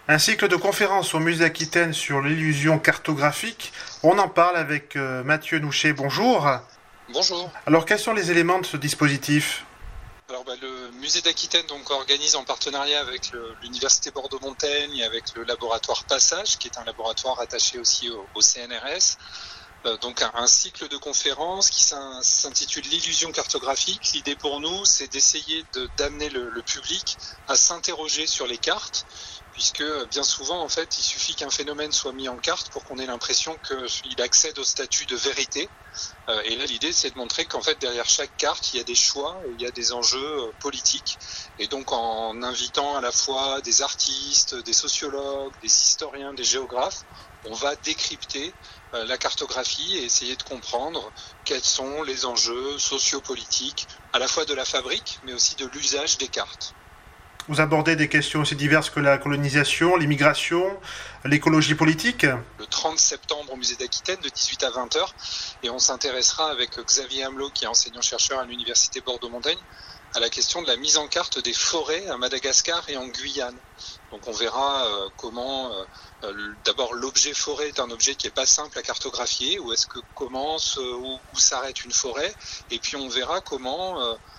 Un cycle de conférences au Musée d'Aquitaine sur l'illusion cartographique. On en parle avec Mathieu Nouchet. Bonjour. Bonjour. Alors, quels sont les éléments de ce dispositif ? Alors, le Musée d'Aquitaine organise en partenariat avec l'Université Bordeaux-Montaigne et avec le laboratoire Passage, qui est un laboratoire attaché aussi au CNRS. Donc un cycle de conférences qui s'intitule l'illusion cartographique. L'idée pour nous, c'est d'essayer d'amener le public à s'interroger sur les cartes, puisque bien souvent, en fait, il suffit qu'un phénomène soit mis en carte pour qu'on ait l'impression qu'il accède au statut de vérité. Et là, l'idée, c'est de montrer qu'en fait, derrière chaque carte, il y a des choix, il y a des enjeux politiques. Et donc, en invitant à la fois des artistes, des sociologues, des historiens, des géographes, on va décrypter la cartographie et essayer de comprendre quels sont les enjeux sociopolitiques, à la fois de la fabrique, mais aussi de l'usage des cartes. Vous abordez des questions aussi diverses que la colonisation, l'immigration, l'écologie politique. Le 30 septembre au Musée d'Aquitaine, de 18 à 20h, et on s'intéressera avec Xavier Hamelot, qui est enseignant-chercheur à l'Université Bordeaux-Montaigne, à la question de la mise en carte des forêts à Madagascar et en Guyane. Donc on verra comment, d'abord l'objet forêt est un objet qui n'est pas simple à cartographier, où est-ce que commence, où s'arrête une forêt, et puis on verra comment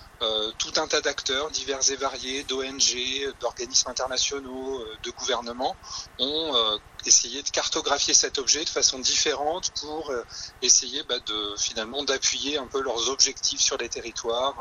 tout un tas d'acteurs divers et variés, d'ONG, d'organismes internationaux, de gouvernements, ont essayé de cartographier cet objet de façon différente pour essayer finalement d'appuyer un peu leurs objectifs sur les territoires,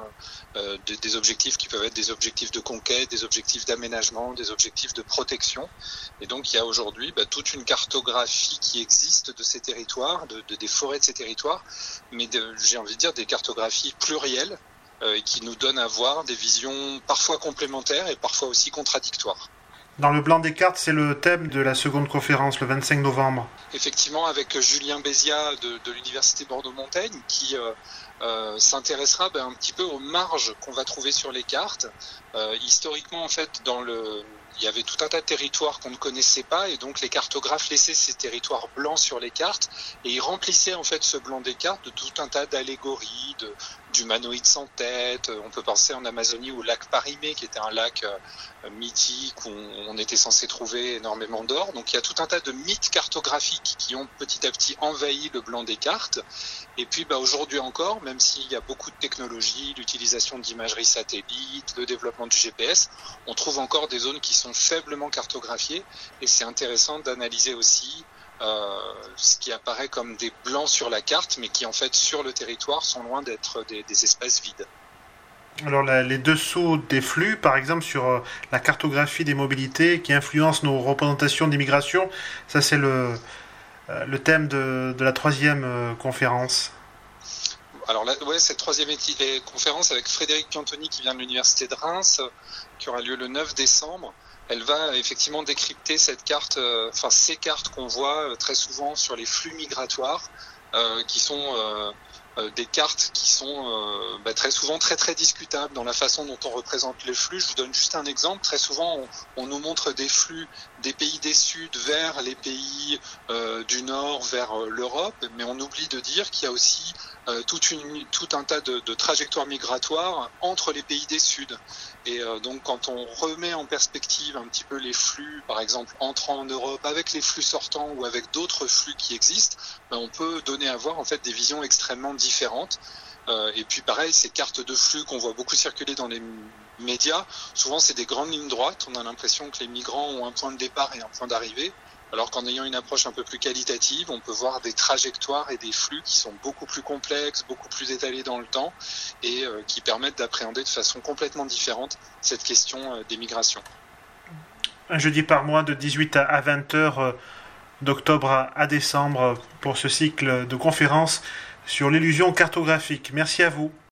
des objectifs qui peuvent être des objectifs de conquête, des objectifs d'aménagement, des objectifs de protection. Et donc il y a aujourd'hui toute une cartographie qui existe de ces territoires, des forêts de ces territoires, mais j'ai envie de dire des cartographies plurielles, et qui nous donne à voir des visions parfois complémentaires et parfois aussi contradictoires. Dans le blanc des cartes, c'est le thème de la seconde conférence, le 25 novembre. Effectivement, avec Julien Béziat de l'Université Bordeaux-Montaigne, qui s'intéressera un petit peu aux marges qu'on va trouver sur les cartes. Historiquement, en fait, il y avait tout un tas de territoires qu'on ne connaissait pas, et donc les cartographes laissaient ces territoires blancs sur les cartes, et ils remplissaient en fait ce blanc des cartes de tout un tas d'allégories, d'humanoïdes sans tête. On peut penser en Amazonie au lac Parimé, qui était un lac mythique où on était censé trouver énormément d'or. Donc il y a tout un tas de mythes cartographiques qui ont petit à petit envahi le blanc des cartes. Et puis aujourd'hui encore, même s'il y a beaucoup de technologies, l'utilisation d'imagerie satellite, le développement du GPS, on trouve encore des zones qui sont faiblement cartographiées, et c'est intéressant d'analyser aussi ce qui apparaît comme des blancs sur la carte, mais qui en fait sur le territoire sont loin d'être des espaces vides. Alors les dessous des flux, par exemple sur la cartographie des mobilités qui influencent nos représentations d'immigration, ça c'est le thème de la troisième conférence. Alors cette troisième conférence avec Frédéric Piantoni qui vient de l'Université de Reims, qui aura lieu le 9 décembre, elle va effectivement décrypter cette carte, ces cartes qu'on voit très souvent sur les flux migratoires, qui sont des cartes qui sont très souvent très très discutables dans la façon dont on représente les flux. Je vous donne juste un exemple. Très souvent, on nous montre des flux des pays des Suds vers les pays du Nord, vers l'Europe, mais on oublie de dire qu'il y a aussi tout un tas de trajectoires migratoires entre les pays des Suds. Et donc quand on remet en perspective un petit peu les flux, par exemple entrant en Europe avec les flux sortants ou avec d'autres flux qui existent, on peut donner à voir en fait des visions extrêmement différentes. Et puis pareil, ces cartes de flux qu'on voit beaucoup circuler dans les médias, souvent c'est des grandes lignes droites. On a l'impression que les migrants ont un point de départ et un point d'arrivée, alors qu'en ayant une approche un peu plus qualitative, on peut voir des trajectoires et des flux qui sont beaucoup plus complexes, beaucoup plus étalés dans le temps, et qui permettent d'appréhender de façon complètement différente cette question des migrations. Un jeudi par mois de 18 à 20 heures, d'octobre à décembre, pour ce cycle de conférences sur l'illusion cartographique. Merci à vous.